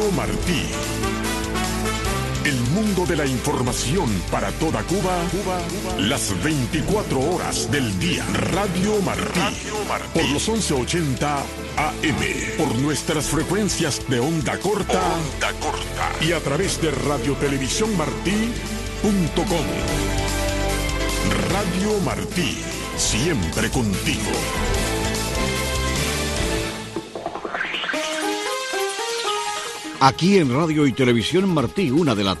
Radio Martí. El mundo de la información para toda Cuba, las 24 horas del día. Radio Martí. Por los 1180 AM. Por nuestras frecuencias de onda corta. Y a través de radiotelevisiónmartí.com. Radio Martí. Siempre contigo. Aquí en Radio y Televisión Martí,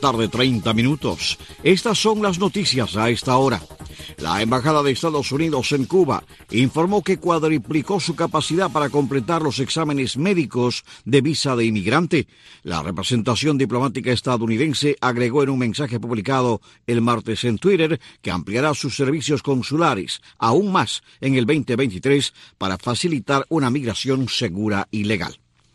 1:30 p.m. Estas son las noticias a esta hora. La Embajada de Estados Unidos en Cuba informó que cuadriplicó su capacidad para completar los exámenes médicos de visa de inmigrante. La representación diplomática estadounidense agregó en un mensaje publicado el martes en Twitter que ampliará sus servicios consulares aún más en el 2023 para facilitar una migración segura y legal.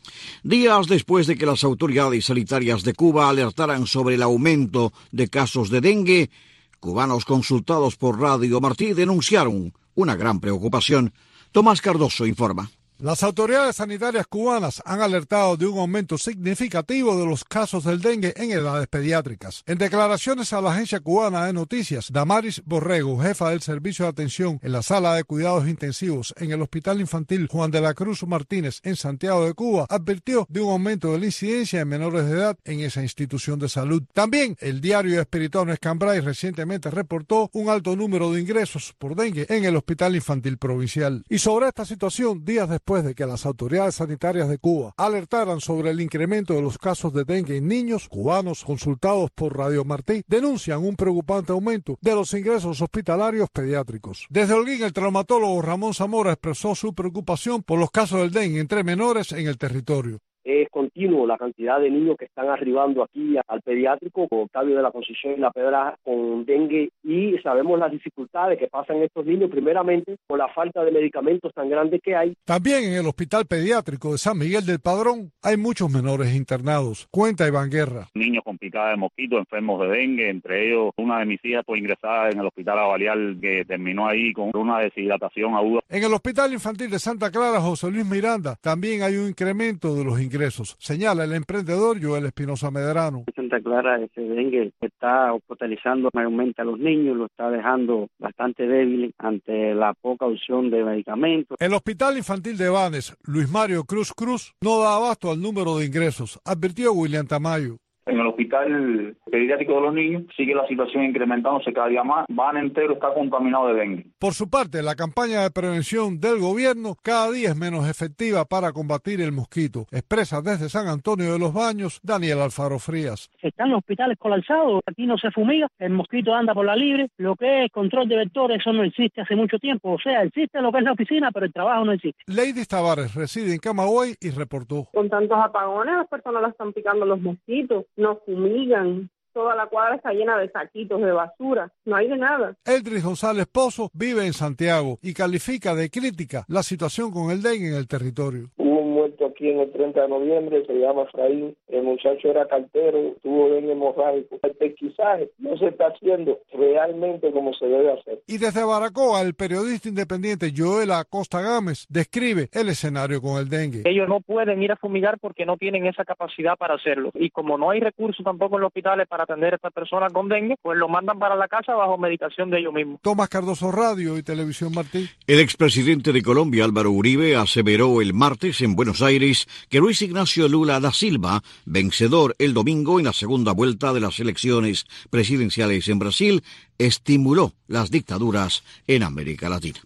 Días después de que las autoridades sanitarias de Cuba alertaran sobre el aumento de casos de dengue, cubanos consultados por Radio Martí denunciaron una gran preocupación. Tomás Cardoso informa. Las autoridades sanitarias cubanas han alertado de un aumento significativo de los casos del dengue en edades pediátricas. En declaraciones a la agencia cubana de noticias, Damaris Borrego, jefa del servicio de atención en la sala de cuidados intensivos en el Hospital Infantil Juan de la Cruz Martínez en Santiago de Cuba, advirtió de un aumento de la incidencia de menores de edad en esa institución de salud. También el diario espiritano Escambray recientemente reportó un alto número de ingresos por dengue en el Hospital Infantil Provincial. Y sobre esta situación, días después de que las autoridades sanitarias de Cuba alertaran sobre el incremento de los casos de dengue en niños, cubanos consultados por Radio Martí denuncian un preocupante aumento de los ingresos hospitalarios pediátricos. Desde Holguín, el traumatólogo Ramón Zamora expresó su preocupación por los casos del dengue entre menores en el territorio. Es continuo la cantidad de niños que están arribando aquí al pediátrico, con Octavio de la Concepción y La Pedraja, con dengue, y sabemos las dificultades que pasan estos niños, primeramente por la falta de medicamentos tan grande que hay. También en el Hospital Pediátrico de San Miguel del Padrón hay muchos menores internados. Cuenta Iván Guerra. Niños con picada de mosquito, enfermos de dengue, entre ellos una de mis hijas fue ingresada en el Hospital Avalial que terminó ahí con una deshidratación aguda. En el Hospital Infantil de Santa Clara, José Luis Miranda, también hay un incremento de los ingresos, señala el emprendedor Joel Espinosa Medrano. En Santa Clara ese dengue está hospitalizando mayormente a los niños, lo está dejando bastante débil ante la poca opción de medicamentos. El Hospital Infantil de Banes, Luis Mario Cruz no da abasto al número de ingresos, advirtió William Tamayo. En el hospital pediátrico de los niños sigue la situación incrementándose cada día más. Van entero está contaminado de dengue. Por su parte, la campaña de prevención del gobierno cada día es menos efectiva para combatir el mosquito. Expresa desde San Antonio de los Baños Daniel Alfaro Frías. Están los hospitales colapsados, aquí no se fumiga, el mosquito anda por la libre. Lo que es control de vectores, eso no existe hace mucho tiempo. O sea, existe lo que es la oficina, pero el trabajo no existe. Lady Tavares reside en Camagüey y reportó. Con tantos apagones, las personas la están picando los mosquitos. No fumigan, toda la cuadra está llena de saquitos de basura, no hay de nada. Eldris González Pozo vive en Santiago y califica de crítica la situación con el dengue en el territorio. Hubo un muerto aquí en el 30 de noviembre, se llama Efraín, el muchacho era cartero, tuvo dengue hemorrágico. El pesquisaje no se está haciendo realmente como se debe hacer. Y desde Baracoa, el periodista independiente Joel Acosta Gámez describe el escenario con el dengue. Ellos no pueden ir a fumigar porque no tienen esa capacidad para hacerlo. Y como no hay recursos tampoco en los hospitales para atender a estas personas con dengue, pues lo mandan para la casa bajo medicación de ellos mismos. Tomás Cardoso, Radio y Televisión Martí. El expresidente de Colombia, Álvaro Uribe, aseveró el martes en Buenos Aires que Luis Ignacio Lula da Silva, vencedor el domingo en la segunda vuelta de las elecciones presidenciales en Brasil, estimuló las dictaduras en América Latina.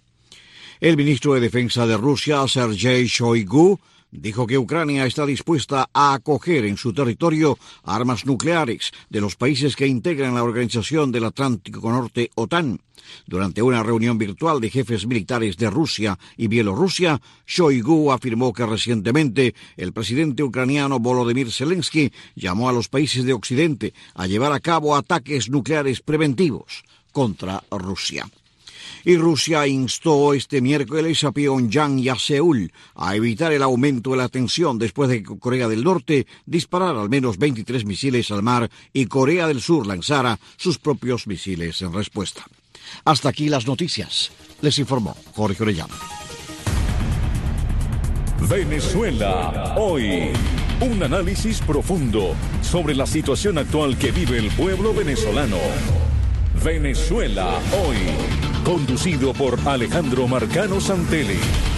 El ministro de Defensa de Rusia, Sergei Shoigu, dijo que Ucrania está dispuesta a acoger en su territorio armas nucleares de los países que integran la Organización del Atlántico Norte, OTAN. Durante una reunión virtual de jefes militares de Rusia y Bielorrusia, Shoigu afirmó que recientemente el presidente ucraniano Volodymyr Zelensky llamó a los países de Occidente a llevar a cabo ataques nucleares preventivos contra Rusia. Y Rusia instó este miércoles a Pyongyang y a Seúl a evitar el aumento de la tensión después de que Corea del Norte disparara al menos 23 misiles al mar y Corea del Sur lanzara sus propios misiles en respuesta. Hasta aquí las noticias. Les informó Jorge Orellana. Venezuela hoy. Un análisis profundo sobre la situación actual que vive el pueblo venezolano. Venezuela Hoy, conducido por Alejandro Marcano Santelli.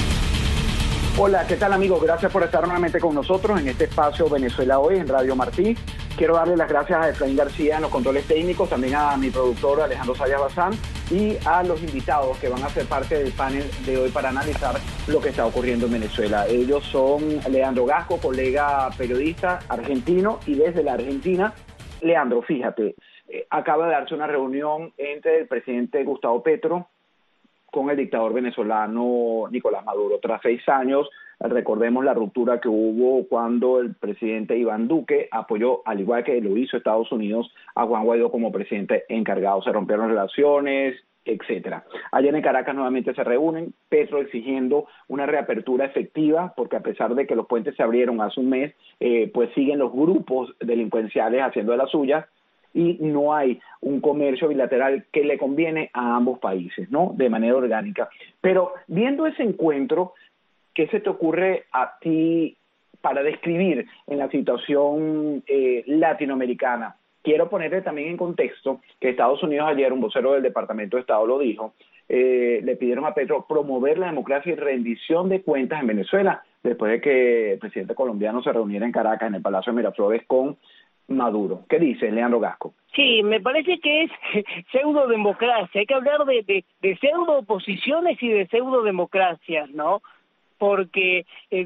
Hola, ¿qué tal amigos? Gracias por estar nuevamente con nosotros en este espacio Venezuela Hoy en Radio Martí. Quiero darle las gracias a Efraín García en los controles técnicos, también a mi productor Alejandro Sayas Bazán y a los invitados que van a ser parte del panel de hoy para analizar lo que está ocurriendo en Venezuela. Ellos son Leandro Gasco, colega periodista argentino, y desde la Argentina, Leandro, fíjate, acaba de darse una reunión entre el presidente Gustavo Petro con el dictador venezolano Nicolás Maduro. Tras 6 años, recordemos la ruptura que hubo cuando el presidente Iván Duque apoyó, al igual que lo hizo Estados Unidos, a Juan Guaidó como presidente encargado. Se rompieron relaciones, etcétera. Ayer en Caracas nuevamente se reúnen, Petro exigiendo una reapertura efectiva, porque a pesar de que los puentes se abrieron hace un mes, pues siguen los grupos delincuenciales haciendo de las suyas, y no hay un comercio bilateral que le conviene a ambos países, ¿no? De manera orgánica. Pero viendo ese encuentro, ¿qué se te ocurre a ti para describir en la situación latinoamericana? Quiero ponerle también en contexto que Estados Unidos ayer, un vocero del Departamento de Estado lo dijo, le pidieron a Petro promover la democracia y rendición de cuentas en Venezuela, después de que el presidente colombiano se reuniera en Caracas, en el Palacio de Miraflores, con Maduro. ¿Qué dice Leandro Gasco? Sí, me parece que es pseudodemocracia. Hay que hablar de pseudo-oposiciones y de pseudodemocracias, ¿no? Porque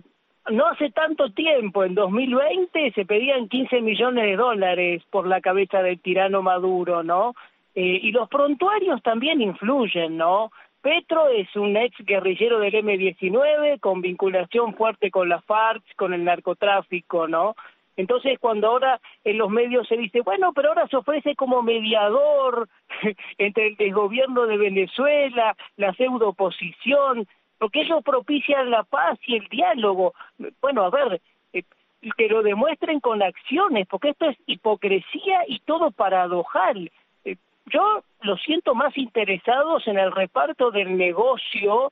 no hace tanto tiempo, en 2020, se pedían $15 millones por la cabeza del tirano Maduro, ¿no? Y los prontuarios también influyen, ¿no? Petro es un ex guerrillero del M-19 con vinculación fuerte con la FARC, con el narcotráfico, ¿no? Entonces, cuando ahora en los medios se dice, bueno, pero ahora se ofrece como mediador entre el desgobierno de Venezuela, la pseudo-oposición, porque ellos propician la paz y el diálogo. Bueno, a ver, que lo demuestren con acciones, porque esto es hipocresía y todo paradojal. Yo los siento más interesados en el reparto del negocio,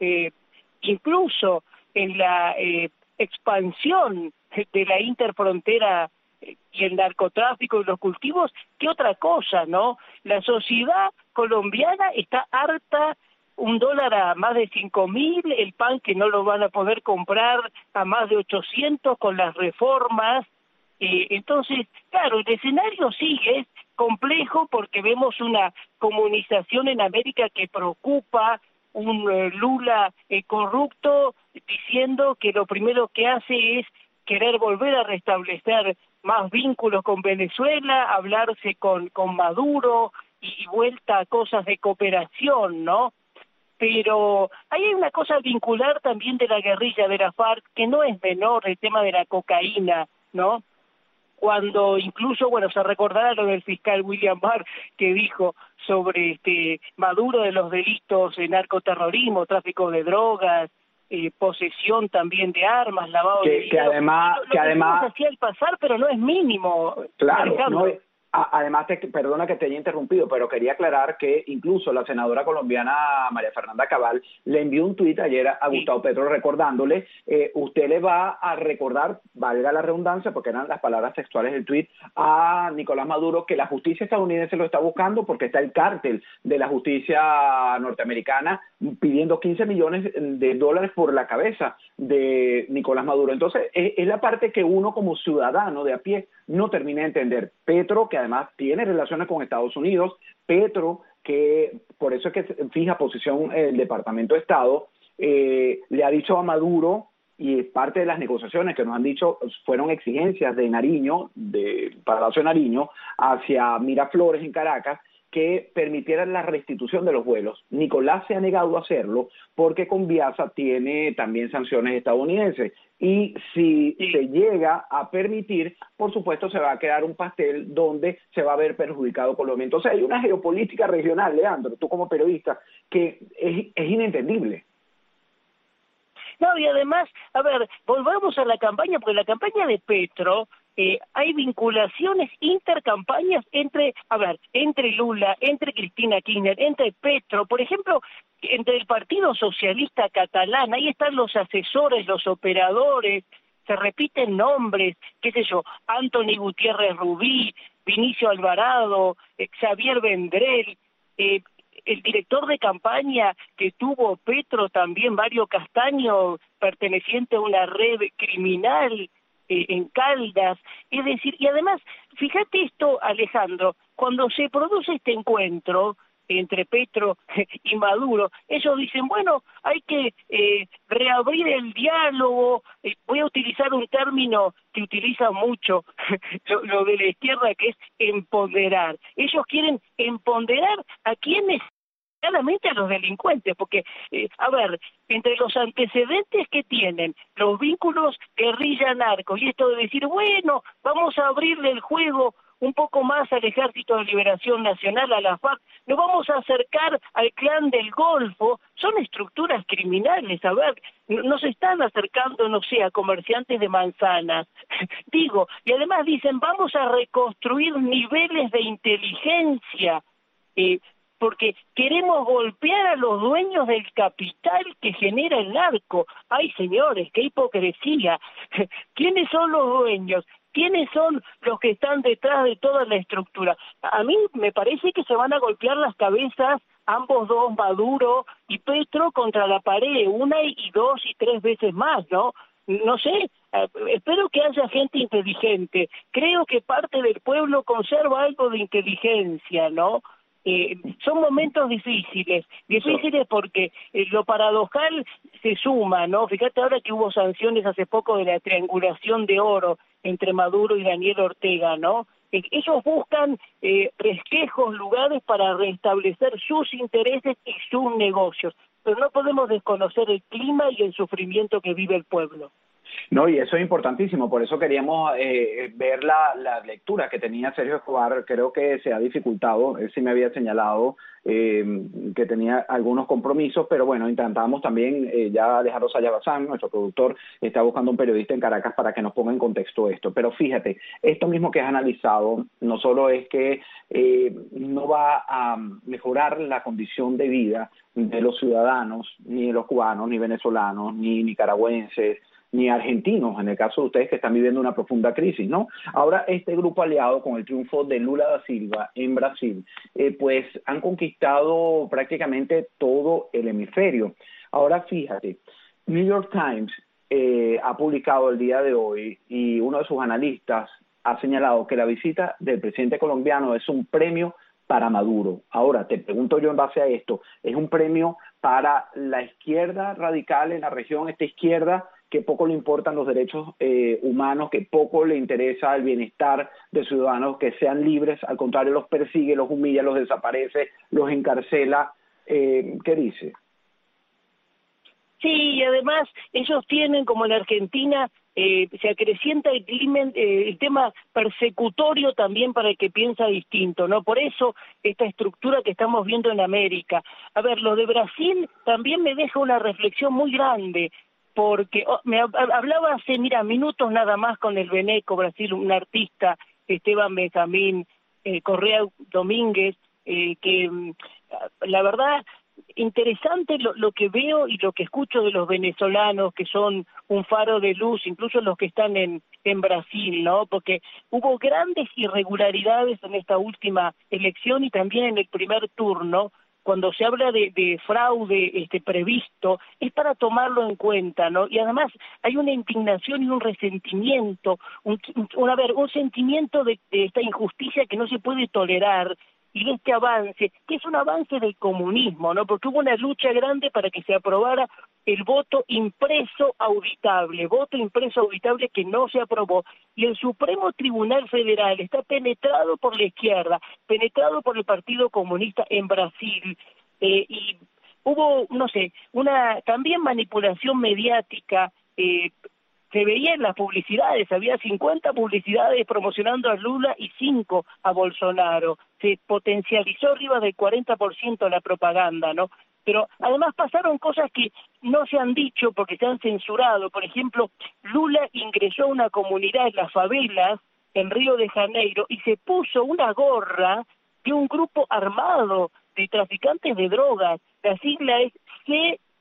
incluso en la expansión de la interfrontera y el narcotráfico y los cultivos, que otra cosa, ¿no? La sociedad colombiana está harta, $1 a más de 5.000, el pan que no lo van a poder comprar a más de 800 con las reformas. Entonces, claro, el escenario sí es complejo porque vemos una comunización en América que preocupa, un Lula corrupto diciendo que lo primero que hace es querer volver a restablecer más vínculos con Venezuela, hablarse con Maduro y vuelta a cosas de cooperación, ¿no? Pero ahí hay una cosa vincular también de la guerrilla de la FARC que no es menor, el tema de la cocaína, ¿no? Cuando incluso, bueno, se recordará lo del fiscal William Barr que dijo sobre Maduro de los delitos de narcoterrorismo, tráfico de drogas, posesión también de armas, lavado de dinero. Que además hacía el pasar, pero no es mínimo. Claro, no es. Además, perdona que te haya interrumpido, pero quería aclarar que incluso la senadora colombiana María Fernanda Cabal le envió un tuit ayer a Gustavo Petro recordándole, usted le va a recordar, valga la redundancia, porque eran las palabras textuales del tuit, a Nicolás Maduro que la justicia estadounidense lo está buscando porque está el cártel de la justicia norteamericana pidiendo $15 millones por la cabeza de Nicolás Maduro. Entonces, es la parte que uno como ciudadano de a pie no termina de entender. Petro, que además tiene relaciones con Estados Unidos, Petro, que por eso es que fija posición el Departamento de Estado, le ha dicho a Maduro, y parte de las negociaciones que nos han dicho fueron exigencias de Nariño, del Palacio de Nariño, hacia Miraflores en Caracas, que permitieran la restitución de los vuelos. Nicolás se ha negado a hacerlo porque Conviasa tiene también sanciones estadounidenses. Y si se llega a permitir, por supuesto se va a crear un pastel donde se va a ver perjudicado Colombia. Entonces hay una geopolítica regional, Leandro, tú como periodista, que es inentendible. No, y además, a ver, volvamos a la campaña, porque la campaña de Petro, hay vinculaciones intercampañas entre Lula, entre Cristina Kirchner, entre Petro, por ejemplo, entre el Partido Socialista Catalán, ahí están los asesores, los operadores, se repiten nombres, qué sé yo, Anthony Gutiérrez Rubí, Vinicio Alvarado, Xavier Vendrell, el director de campaña que tuvo Petro también, Mario Castaño, perteneciente a una red criminal en Caldas. Es decir, y además, fíjate esto, Alejandro, cuando se produce este encuentro entre Petro y Maduro, ellos dicen, bueno, hay que reabrir el diálogo, voy a utilizar un término que utiliza mucho lo de la izquierda, que es empoderar. Ellos quieren empoderar a quienes, claramente a los delincuentes, porque, a ver, entre los antecedentes que tienen, los vínculos guerrilla-narco, y esto de decir, bueno, vamos a abrirle el juego un poco más al Ejército de Liberación Nacional, a la FARC, nos vamos a acercar al Clan del Golfo, son estructuras criminales, a ver, no se están acercando, no sé, a comerciantes de manzanas, digo, y además dicen, vamos a reconstruir niveles de inteligencia, porque queremos golpear a los dueños del capital que genera el narco. Ay, señores, qué hipocresía. ¿Quiénes son los dueños? ¿Quiénes son los que están detrás de toda la estructura? A mí me parece que se van a golpear las cabezas ambos dos, Maduro y Petro, contra la pared, una y dos y tres veces más, ¿no? No sé, espero que haya gente inteligente. Creo que parte del pueblo conserva algo de inteligencia, ¿no? Son momentos difíciles porque lo paradojal se suma, ¿no? Fíjate ahora que hubo sanciones hace poco de la triangulación de oro entre Maduro y Daniel Ortega, ¿no? Ellos buscan resquejos, lugares para restablecer sus intereses y sus negocios, pero no podemos desconocer el clima y el sufrimiento que vive el pueblo. No, y eso es importantísimo, por eso queríamos ver la lectura que tenía Sergio Escobar. Creo que se ha dificultado, él sí me había señalado que tenía algunos compromisos, pero bueno, intentamos también, ya Alejandro Sayas Bazán, nuestro productor, está buscando un periodista en Caracas para que nos ponga en contexto esto. Pero fíjate, esto mismo que has analizado, no solo es que no va a mejorar la condición de vida de los ciudadanos, ni de los cubanos, ni venezolanos, ni nicaragüenses, ni argentinos, en el caso de ustedes que están viviendo una profunda crisis, ¿no? Ahora este grupo aliado con el triunfo de Lula da Silva en Brasil, pues han conquistado prácticamente todo el hemisferio. Ahora fíjate, New York Times ha publicado el día de hoy y uno de sus analistas ha señalado que la visita del presidente colombiano es un premio para Maduro. Ahora, te pregunto yo en base a esto, ¿es un premio para la izquierda radical en la región, esta izquierda que poco le importan los derechos humanos, que poco le interesa el bienestar de ciudadanos que sean libres, al contrario los persigue, los humilla, los desaparece, los encarcela? ¿Qué dice? Sí, y además ellos tienen, como en Argentina, se acrecienta el tema persecutorio también para el que piensa distinto, ¿no? Por eso esta estructura que estamos viendo en América. A ver, lo de Brasil también me deja una reflexión muy grande, porque me hablaba hace, minutos nada más con el Beneco Brasil, un artista, Esteban Benjamín Correa Domínguez, que la verdad, interesante lo que veo y lo que escucho de los venezolanos, que son un faro de luz, incluso los que están en Brasil, ¿no? Porque hubo grandes irregularidades en esta última elección y también en el primer turno. Cuando se habla de fraude previsto, es para tomarlo en cuenta, ¿no? Y además hay una indignación y un resentimiento, un sentimiento de esta injusticia que no se puede tolerar, y de este avance, que es un avance del comunismo, ¿no? Porque hubo una lucha grande para que se aprobara el voto impreso auditable que no se aprobó, y el Supremo Tribunal Federal está penetrado por la izquierda, penetrado por el Partido Comunista en Brasil, y hubo, una también manipulación mediática. Se veía en las publicidades, había 50 publicidades promocionando a Lula y 5 a Bolsonaro. Se potencializó arriba del 40% la propaganda, ¿no? Pero además pasaron cosas que no se han dicho porque se han censurado. Por ejemplo, Lula ingresó a una comunidad en las favelas en Río de Janeiro y se puso una gorra de un grupo armado de traficantes de drogas. La sigla es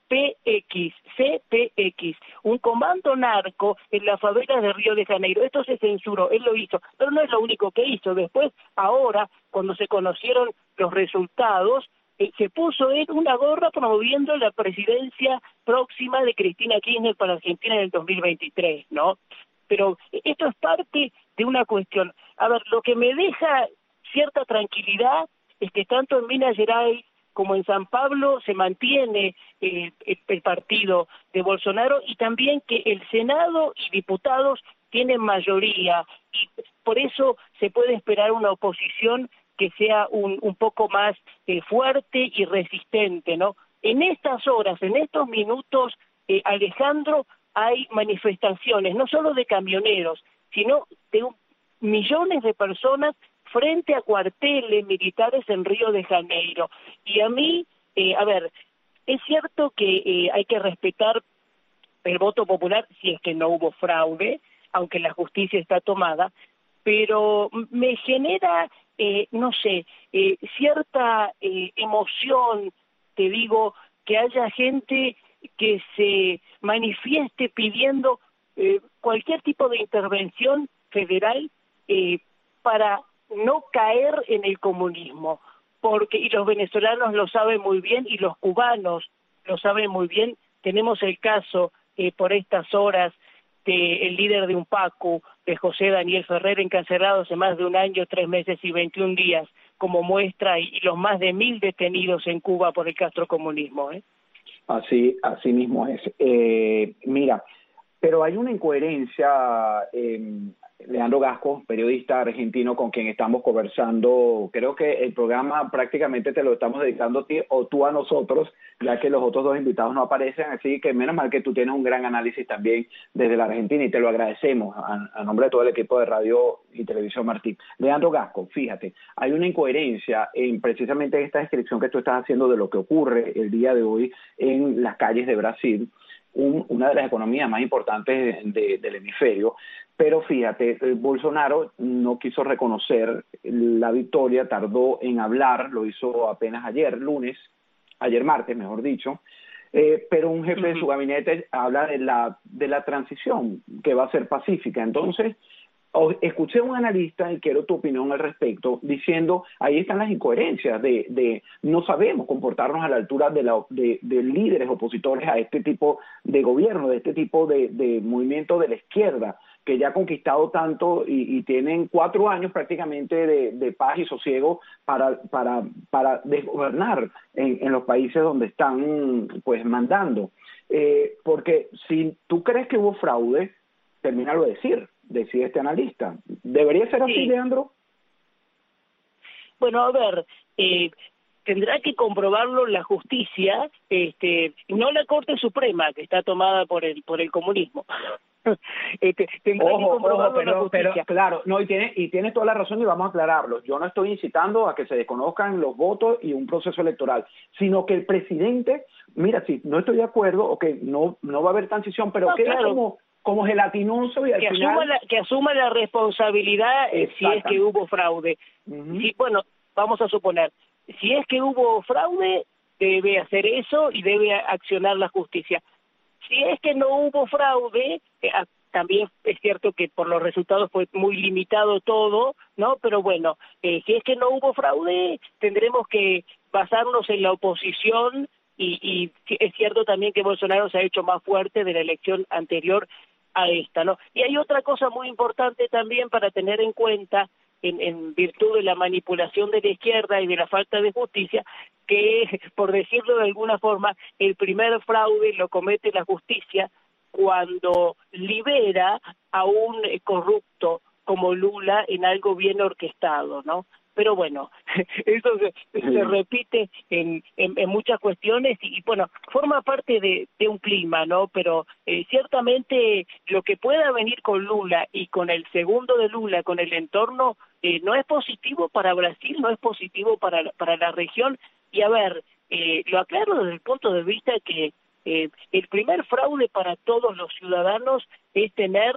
CPX, un comando narco en las favelas de Río de Janeiro. Esto se censuró, él lo hizo, pero no es lo único que hizo. Después, ahora, cuando se conocieron los resultados, se puso él una gorra promoviendo la presidencia próxima de Cristina Kirchner para Argentina en el 2023, ¿no? Pero esto es parte de una cuestión. A ver, lo que me deja cierta tranquilidad es que tanto en Minas Gerais como en San Pablo se mantiene el partido de Bolsonaro, y también que el Senado y diputados tienen mayoría, y por eso se puede esperar una oposición que sea un poco más fuerte y resistente, ¿no? En estas horas, en estos minutos, Alejandro, hay manifestaciones, no solo de camioneros, sino de millones de personas frente a cuarteles militares en Río de Janeiro. Y a mí, a ver, es cierto que hay que respetar el voto popular si es que no hubo fraude, aunque la justicia está tomada, pero me genera, no sé, cierta emoción, te digo, que haya gente que se manifieste pidiendo cualquier tipo de intervención federal para no caer en el comunismo, porque, y los venezolanos lo saben muy bien, y los cubanos lo saben muy bien. Tenemos el caso por estas horas del líder de UNPACU, de José Daniel Ferrer, encarcelado hace más de 1 año, 3 meses y 21 días, como muestra, y los más de 1.000 detenidos en Cuba por el castrocomunismo, Así mismo es. Mira, pero hay una incoherencia, Leandro Gasco, periodista argentino con quien estamos conversando. Creo que el programa prácticamente te lo estamos dedicando a ti o tú a nosotros, ya que los otros 2 invitados no aparecen, así que menos mal que tú tienes un gran análisis también desde la Argentina, y te lo agradecemos a nombre de todo el equipo de Radio y Televisión Martí. Leandro Gasco, fíjate, hay una incoherencia en precisamente esta descripción que tú estás haciendo de lo que ocurre el día de hoy en las calles de Brasil, una de las economías más importantes del hemisferio. Pero fíjate, Bolsonaro no quiso reconocer la victoria, tardó en hablar, lo hizo apenas ayer martes, mejor dicho, pero un jefe de su gabinete habla de la transición, que va a ser pacífica. Entonces, escuché a un analista, y quiero tu opinión al respecto, diciendo, ahí están las incoherencias de no sabemos comportarnos a la altura de líderes opositores a este tipo de gobierno, de este tipo de movimiento de la izquierda, que ya ha conquistado tanto y tienen 4 años prácticamente de paz y sosiego para desgobernar en los países donde están pues mandando. Porque si tú crees que hubo fraude, termínalo de decide este analista. ¿Debería ser así, Leandro? Bueno, a ver, tendrá que comprobarlo la justicia, no la Corte Suprema, que está tomada por el comunismo. Pero claro, no, y tienes toda la razón, y vamos a aclararlo. Yo no estoy incitando a que se desconozcan los votos y un proceso electoral, sino que el presidente, mira, si no estoy de acuerdo, o que no va a haber transición, pero queda claro, como gelatinoso, y al final que asuma la responsabilidad si es que hubo fraude. Sí, bueno, vamos a suponer, si es que hubo fraude, debe hacer eso y debe accionar la justicia. Si es que no hubo fraude, también es cierto que por los resultados fue muy limitado todo, ¿no? Pero bueno, si es que no hubo fraude, tendremos que basarnos en la oposición, y es cierto también que Bolsonaro se ha hecho más fuerte de la elección anterior a esta, ¿no? Y hay otra cosa muy importante también para tener en cuenta, en virtud de la manipulación de la izquierda y de la falta de justicia, que, por decirlo de alguna forma, el primer fraude lo comete la justicia cuando libera a un corrupto como Lula en algo bien orquestado, ¿no? Pero bueno, eso se repite en muchas cuestiones, y bueno, forma parte de un clima, ¿no? Pero ciertamente lo que pueda venir con Lula y con el segundo de Lula, con el entorno, no es positivo para Brasil, no es positivo para la región. Y a ver, lo aclaro desde el punto de vista que el primer fraude para todos los ciudadanos es tener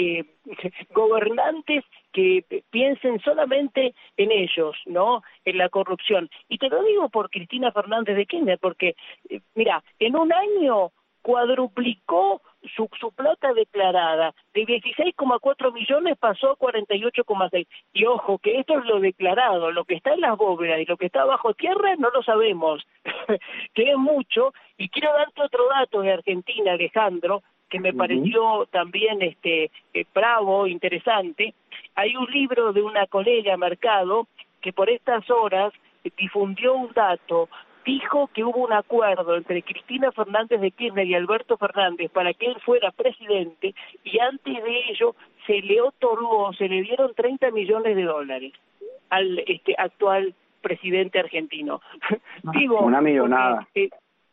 gobernantes que piensen solamente en ellos, ¿no? En la corrupción. Y te lo digo por Cristina Fernández de Kirchner, porque, mira, en un año cuadruplicó su plata declarada. De 16,4 millones pasó a 48,6. Y ojo, que esto es lo declarado, lo que está en las bóvedas y lo que está bajo tierra no lo sabemos, que es mucho. Y quiero darte otro dato de Argentina, Alejandro, que me pareció también bravo, interesante. Hay un libro de una colega, Mercado, que por estas horas difundió un dato. Dijo que hubo un acuerdo entre Cristina Fernández de Kirchner y Alberto Fernández para que él fuera presidente, y antes de ello se le otorgó, se le dieron $30 millones al actual presidente argentino. Digo, una millonada. Porque,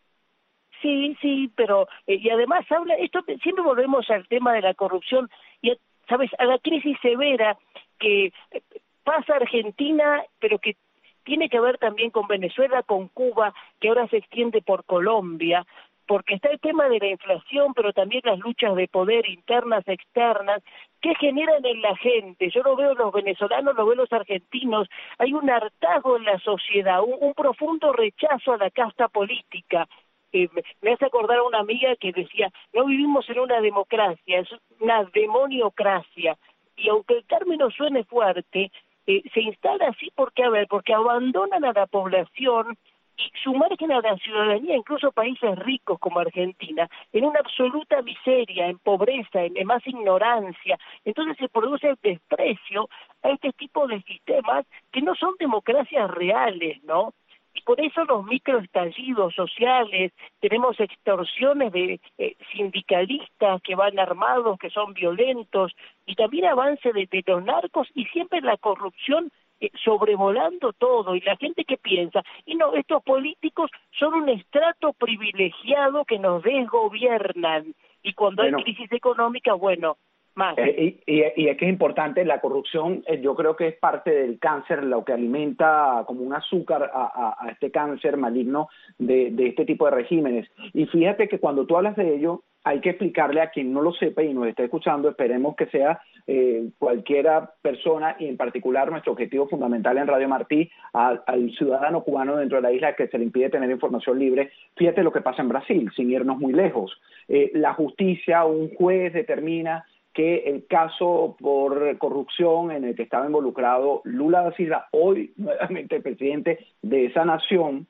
sí, pero y además siempre volvemos al tema de la corrupción y, ¿sabes?, a la crisis severa que pasa Argentina, pero que tiene que ver también con Venezuela, con Cuba, que ahora se extiende por Colombia, porque está el tema de la inflación, pero también las luchas de poder internas, externas, que generan en la gente. Yo lo veo en los venezolanos, lo veo en los argentinos. Hay un hartazgo en la sociedad, un profundo rechazo a la casta política. Me hace acordar a una amiga que decía, no vivimos en una democracia, es una demoniocracia. Y aunque el término suene fuerte, se instala así porque abandonan a la población y sumergen a la ciudadanía, incluso países ricos como Argentina, en una absoluta miseria, en pobreza, en más ignorancia. Entonces se produce el desprecio a este tipo de sistemas que no son democracias reales, ¿no? Y por eso los microestallidos sociales, tenemos extorsiones de sindicalistas que van armados, que son violentos, y también avance de los narcos, y siempre la corrupción sobrevolando todo, y la gente que piensa, y no, estos políticos son un estrato privilegiado que nos desgobiernan, y cuando hay crisis económica, más. Y es que es importante, la corrupción yo creo que es parte del cáncer, lo que alimenta como un azúcar a este cáncer maligno de este tipo de regímenes. Y fíjate que cuando tú hablas de ello, hay que explicarle a quien no lo sepa y nos esté escuchando, esperemos que sea cualquiera persona, y en particular nuestro objetivo fundamental en Radio Martí, al ciudadano cubano dentro de la isla que se le impide tener información libre. Fíjate lo que pasa en Brasil, sin irnos muy lejos. La justicia, un juez determina que el caso por corrupción en el que estaba involucrado Lula da Silva, hoy nuevamente el presidente de esa nación,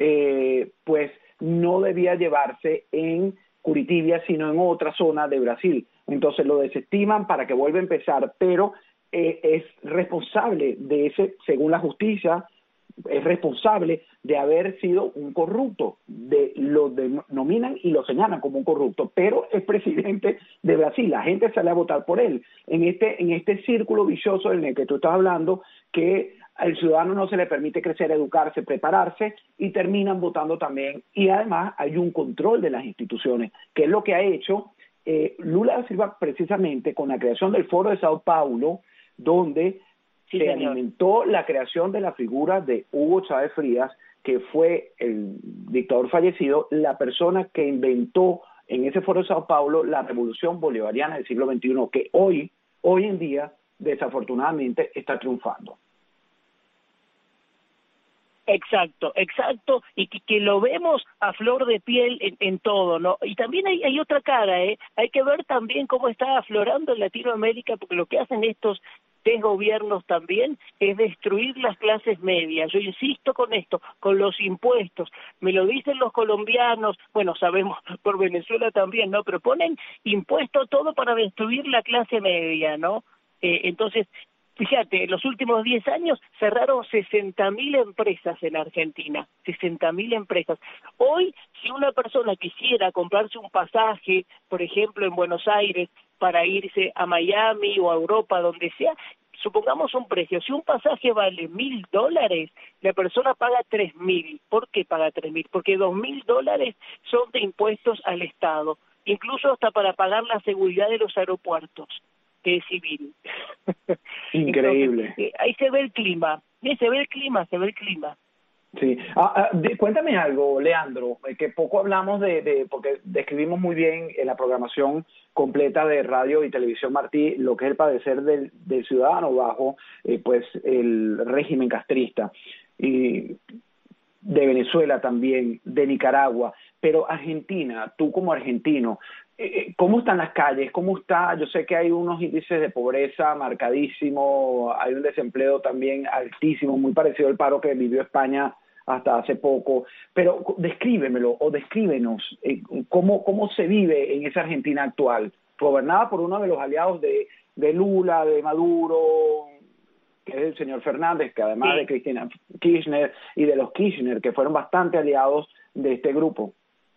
pues no debía llevarse en Curitiba, sino en otra zona de Brasil. Entonces lo desestiman para que vuelva a empezar, pero es responsable de ese, según la justicia, es responsable de haber sido un corrupto, lo denominan y lo señalan como un corrupto, pero es presidente de Brasil, la gente sale a votar por él, en este círculo vicioso en el que tú estás hablando, que al ciudadano no se le permite crecer, educarse, prepararse, y terminan votando también, y además hay un control de las instituciones, que es lo que ha hecho Lula da Silva precisamente con la creación del Foro de Sao Paulo, donde se alimentó la creación de la figura de Hugo Chávez Frías, que fue el dictador fallecido, la persona que inventó en ese Foro de Sao Paulo la revolución bolivariana del siglo XXI, que hoy en día, desafortunadamente, está triunfando. Exacto, y que lo vemos a flor de piel en todo, ¿no? Y también hay otra cara, hay que ver también cómo está aflorando en Latinoamérica, porque lo que hacen estos desgobiernos también es destruir las clases medias. Yo insisto con esto, con los impuestos, me lo dicen los colombianos, sabemos por Venezuela también, ¿no? Pero ponen impuesto todo para destruir la clase media, ¿no? Entonces, fíjate, en los últimos 10 años cerraron 60.000 empresas en Argentina, 60.000 empresas. Hoy, si una persona quisiera comprarse un pasaje, por ejemplo, en Buenos Aires, para irse a Miami o a Europa, donde sea, supongamos un precio. Si un pasaje vale $1.000, la persona paga 3.000. ¿Por qué paga 3.000? Porque $2.000 son de impuestos al Estado, incluso hasta para pagar la seguridad de los aeropuertos, que es civil. Increíble. Entonces, ahí se ve el clima, se ve el clima. Sí. Cuéntame algo, Leandro, que poco hablamos porque describimos muy bien en la programación completa de Radio y Televisión Martí lo que es el padecer del ciudadano bajo pues el régimen castrista, y de Venezuela también, de Nicaragua, pero Argentina, tú como argentino, ¿cómo están las calles? ¿Cómo está? Yo sé que hay unos índices de pobreza marcadísimos, hay un desempleo también altísimo, muy parecido al paro que vivió España hasta hace poco, pero descríbemelo o descríbenos cómo se vive en esa Argentina actual, gobernada por uno de los aliados de Lula, de Maduro, que es el señor Fernández, que además de Cristina Kirchner y de los Kirchner, que fueron bastante aliados de este grupo.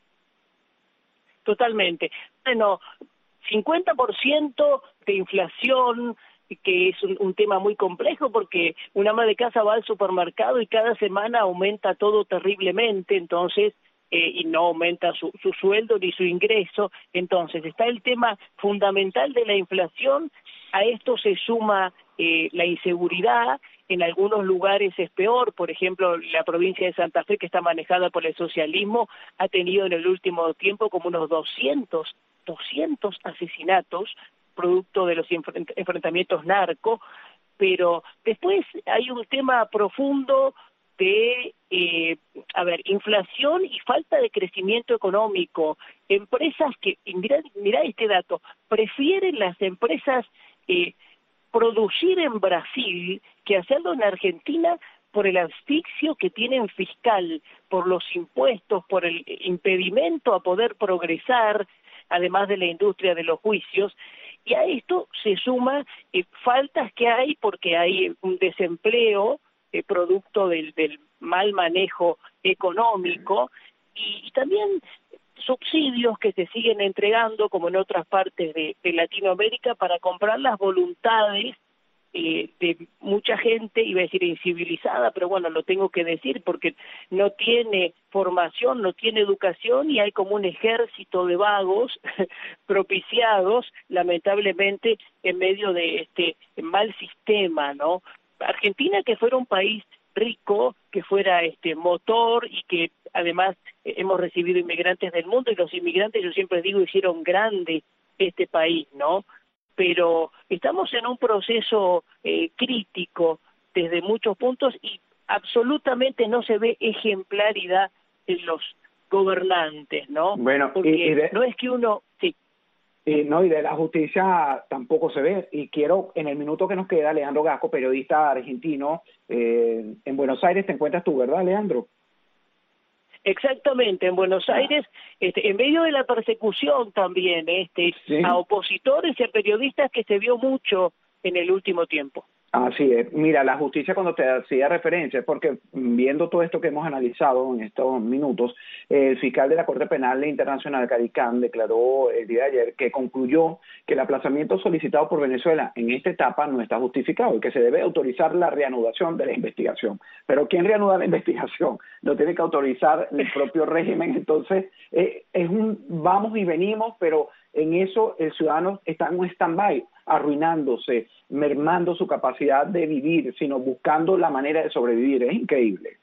Totalmente. Bueno, 50% de inflación, que es un tema muy complejo porque una ama de casa va al supermercado y cada semana aumenta todo terriblemente, entonces, y no aumenta su sueldo ni su ingreso. Entonces está el tema fundamental de la inflación, a esto se suma la inseguridad. En algunos lugares es peor, por ejemplo, la provincia de Santa Fe, que está manejada por el socialismo, ha tenido en el último tiempo como unos 200 asesinatos, producto de los enfrentamientos narco, pero después hay un tema profundo de, inflación y falta de crecimiento económico. Empresas que, mirá este dato, prefieren las empresas producir en Brasil que hacerlo en Argentina por el asfixio que tienen fiscal, por los impuestos, por el impedimento a poder progresar, además de la industria de los juicios. Y a esto se suma faltas que hay porque hay un desempleo producto del mal manejo económico y también subsidios que se siguen entregando, como en otras partes de Latinoamérica, para comprar las voluntades de mucha gente, iba a decir incivilizada, pero bueno, lo tengo que decir porque no tiene formación, no tiene educación y hay como un ejército de vagos propiciados, lamentablemente, en medio de este mal sistema, ¿no? Argentina, que fuera un país rico, que fuera motor y que además hemos recibido inmigrantes del mundo y los inmigrantes, yo siempre digo, hicieron grande este país, ¿no? Pero estamos en un proceso crítico desde muchos puntos y absolutamente no se ve ejemplaridad en los gobernantes, ¿no? Bueno, porque no es que uno... Sí. No, y de la justicia tampoco se ve. Y quiero, en el minuto que nos queda, Leandro Gasco, periodista argentino, en Buenos Aires te encuentras tú, ¿verdad, Leandro? Exactamente, en Buenos Aires, en medio de la persecución también, ¿Sí? a opositores y a periodistas que se vio mucho en el último tiempo. Así es. Mira, la justicia, cuando te hacía referencia, es porque viendo todo esto que hemos analizado en estos minutos, el fiscal de la Corte Penal Internacional, Karim Khan, declaró el día de ayer que concluyó que el aplazamiento solicitado por Venezuela en esta etapa no está justificado y que se debe autorizar la reanudación de la investigación. Pero ¿quién reanuda la investigación? Lo tiene que autorizar el propio régimen. Entonces, es un vamos y venimos, pero en eso el ciudadano está en un stand-by, arruinándose, mermando su capacidad de vivir, sino buscando la manera de sobrevivir. Es increíble.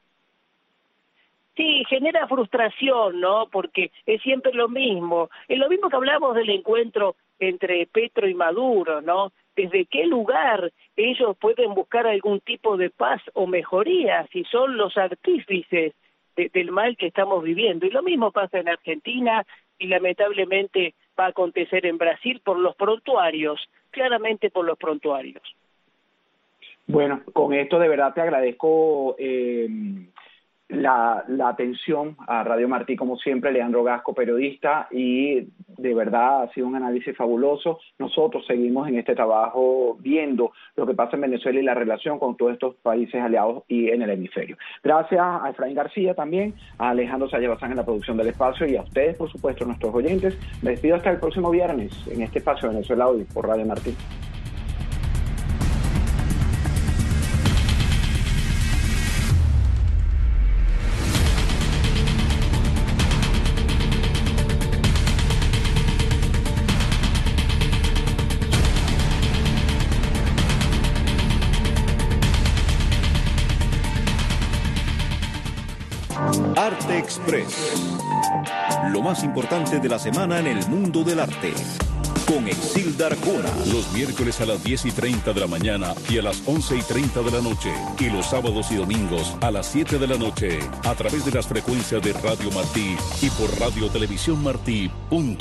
Sí, genera frustración, ¿no? Porque es siempre lo mismo. Es lo mismo que hablamos del encuentro entre Petro y Maduro, ¿no? ¿Desde qué lugar ellos pueden buscar algún tipo de paz o mejoría si son los artífices del mal que estamos viviendo? Y lo mismo pasa en Argentina y lamentablemente va a acontecer en Brasil por los prontuarios, claramente por los prontuarios. Bueno, con esto de verdad te agradezco la atención a Radio Martí, como siempre, Leandro Gasco, periodista, y de verdad ha sido un análisis fabuloso. Nosotros seguimos en este trabajo viendo lo que pasa en Venezuela y la relación con todos estos países aliados y en el hemisferio. Gracias a Efraín García también, a Alejandro Sayabazán en la producción del espacio y a ustedes, por supuesto, nuestros oyentes. Me despido hasta el próximo viernes en este espacio de Venezuela Hoy por Radio Martí. Arte Express. Lo más importante de la semana en el mundo del arte. Con Exilda Arjona. Los miércoles a las 10:30 de la mañana y a las 11:30 de la noche. Y los sábados y domingos a las 7 de la noche. A través de las frecuencias de Radio Martí y por radiotelevisiónmartí.com.